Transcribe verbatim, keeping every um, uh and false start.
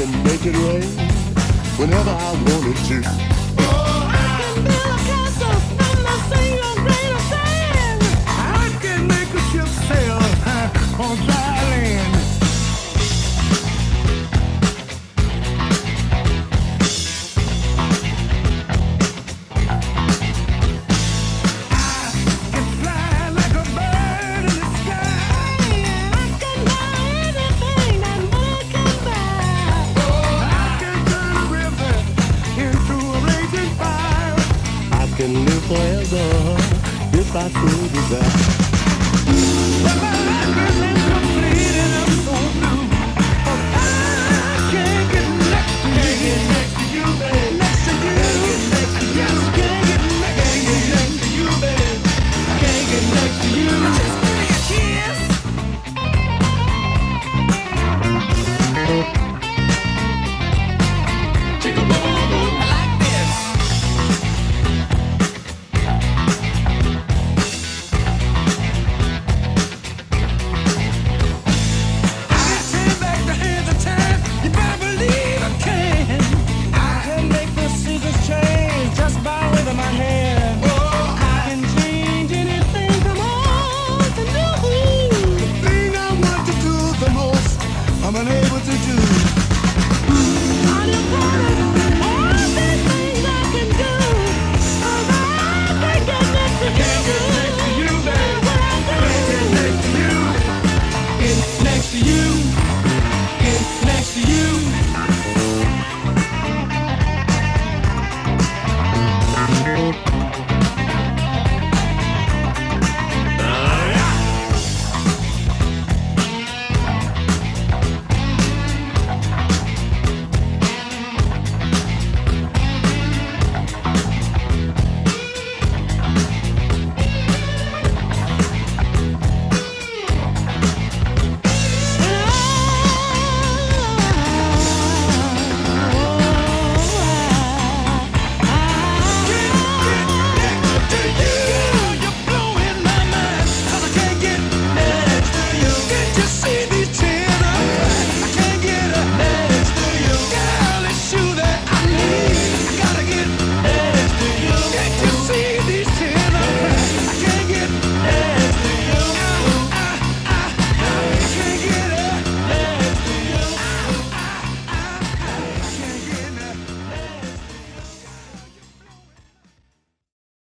can make it rain whenever I wanted to. Oh, I can build a castle from a single grain of sand. I can make a ship sail uh, on dry land. Can live forever if I so desire. But my life is incomplete and I'm so blue. Oh, I can't get next to you. Can't get next to you, babe. Next to you. Can't get next to you. Can't get next to you, babe. Can't get next to you. Just give me a kiss. I like this. I'm unable to do. On your corner, everything I can do. Oh, I can get next to you. Can't get next to you, babe. Can't get next to you. Get next to you.